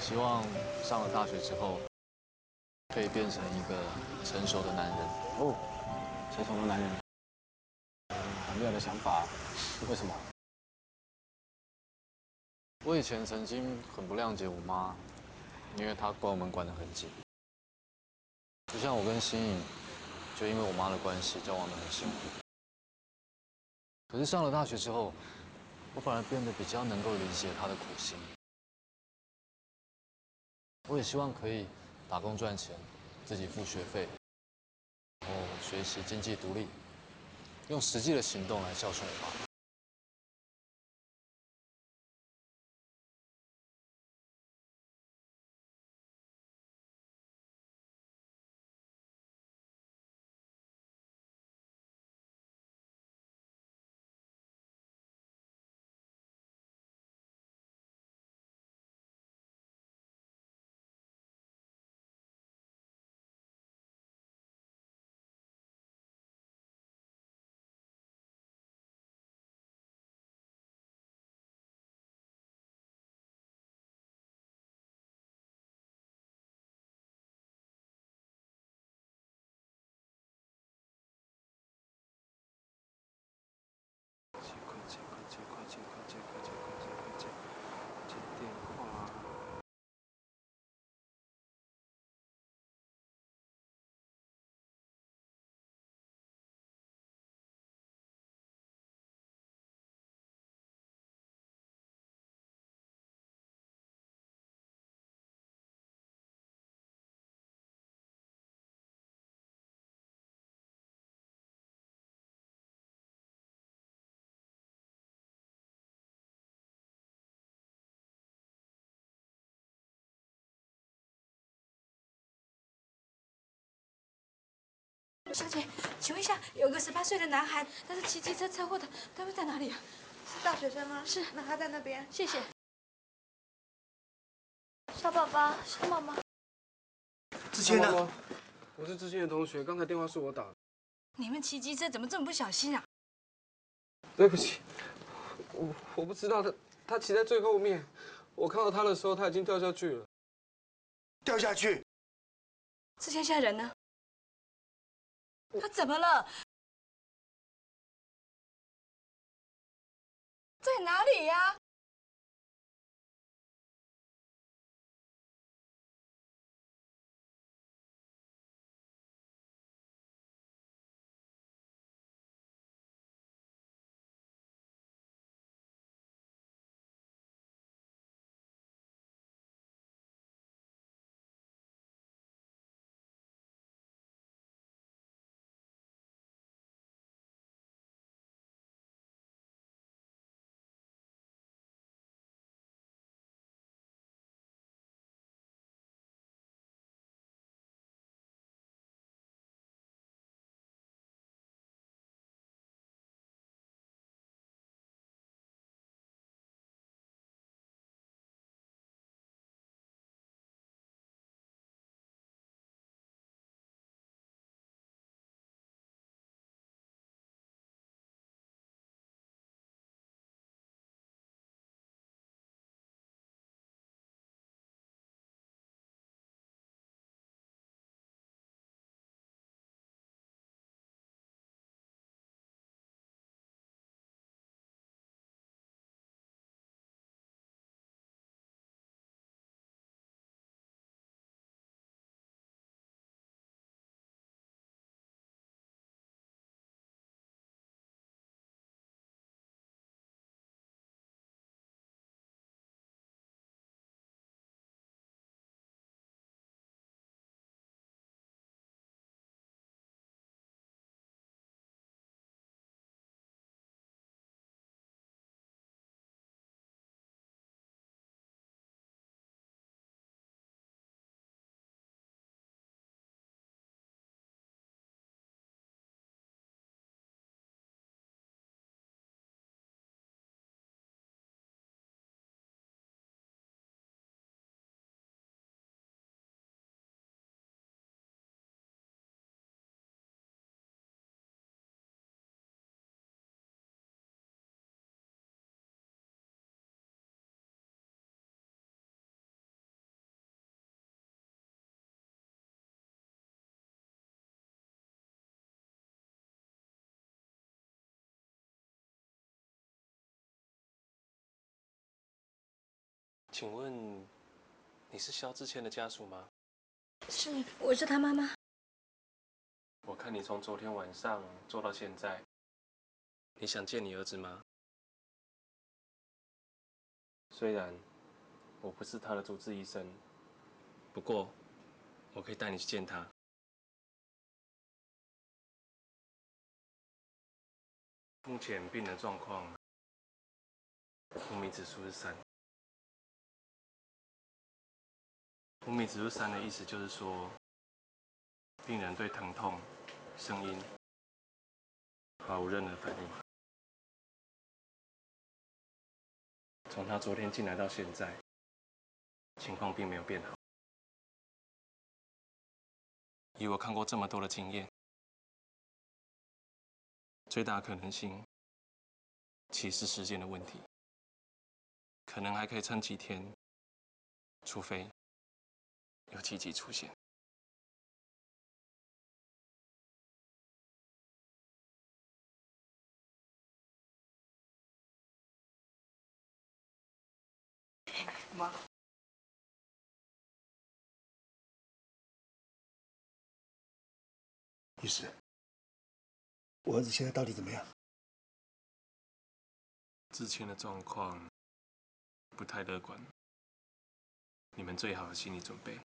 希望上了大学之后，可以变成一个成熟的男人。 哦，成熟的男人，很妙的想法，为什么？ 我以前曾经很不谅解我妈，因为她管我们管得很紧。就像我跟新颖，就因为我妈的关系交往得很辛苦。可是上了大学之后，我反而变得比较能够理解她的苦心。我也希望可以打工赚钱，自己付学费，然后学习经济独立，用实际的行动来孝顺我妈。 接电话。 小姐，请问一下，有个18岁的男孩，他是骑机车车祸的，单位在哪里啊？ 是大学生吗？ 是， 那他在那边。 谢谢。 小宝宝，小妈妈。 志谦呢？ 我是志谦的同学，刚才电话是我打的。 你们骑机车怎么这么不小心啊？ 对不起，我不知道他骑在最后面，我看到他的时候他已经掉下去了。 掉下去？ 志谦现在人呢？他怎么了？在哪里呀？ 请问你是萧志谦的家属吗？ 是，我是他妈妈。 我看你从昨天晚上做到现在，你想见你儿子吗？虽然我不是他的主治医生，不过我可以带你去见他。目前病人状况，昏迷指数是3。昏迷指数3的意思就是说，病人对疼痛、声音毫无任何反应。从他昨天进来到现在，情况并没有变好。以我看过这么多的经验，最大可能性其实是时间的问题，可能还可以撑几天，除非有奇迹出现。 妈， 医师，我儿子现在到底怎么样？ 之前的状况不太乐观，你们最好有心理准备。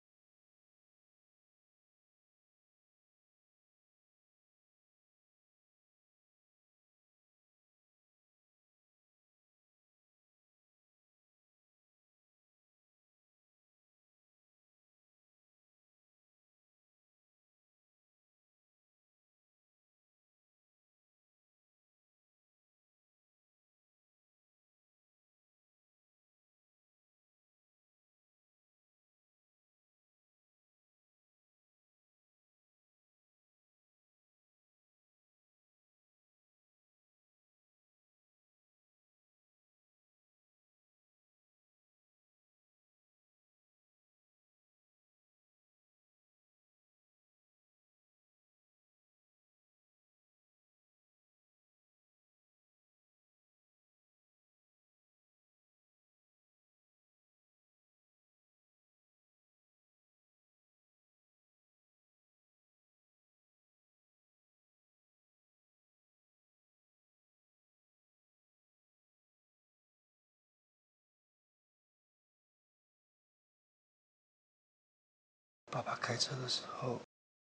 爸爸开车的时候，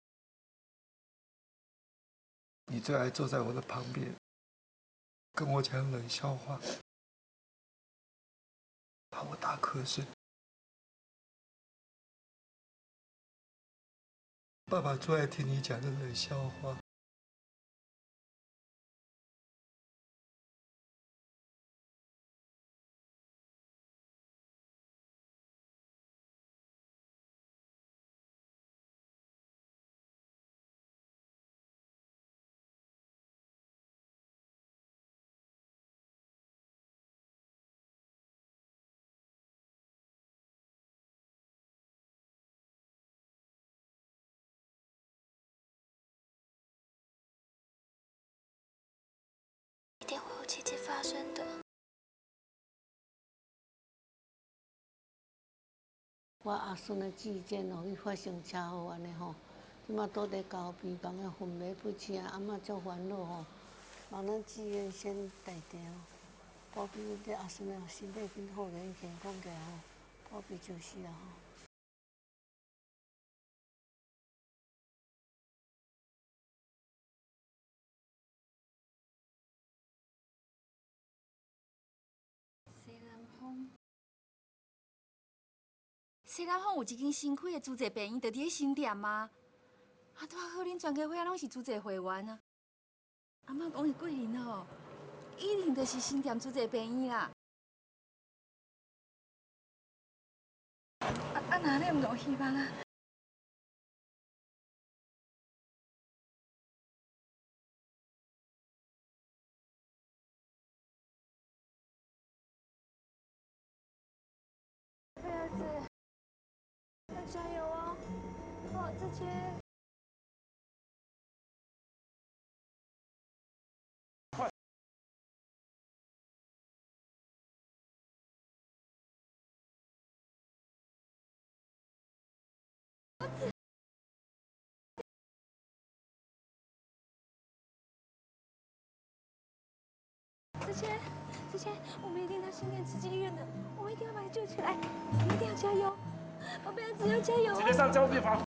你最爱坐在我的旁边，跟我讲冷笑话，怕我打瞌睡。爸爸最爱听你讲的冷笑话。 一定会有奇迹发生的。 我阿孙的志坚哦，伊发生车祸安尼吼，即马倒伫交病房啊，昏迷不醒，阿嬷足烦恼吼，望咱志愿先带定哦。保庇这阿孙的身体变好个，健康起来吼，保庇就是啦吼。 西南方有一间新开的租借病院，就伫咧新店啊。啊，拄好恁全家伙拢是租借会员啊。阿嬷讲伊过年哦，一定就是新店租借病院啦。哪里唔有希望啊？ 飞儿子，要加油哦！好，志谦。 之前，我们一定到新店慈济医院的，我们一定要把你救起来，你一定要加油，宝贝儿子要加油！ 直接上交病房。